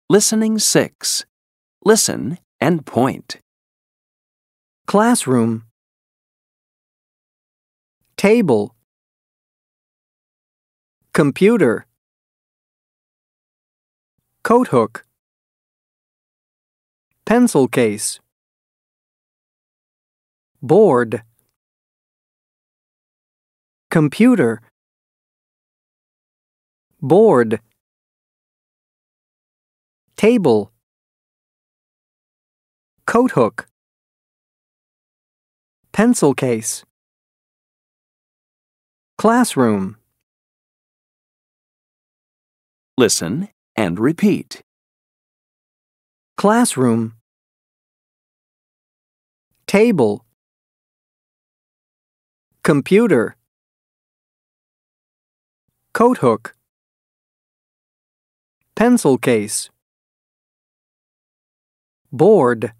Listening 6. Listen and point. Classroom. Table. Computer. Coat hook. Pencil case. Board. Computer. Board. Table. Coat hook. Pencil case. Classroom. Listen and repeat. Classroom. Table. Computer. Coat hook. Pencil case. Board.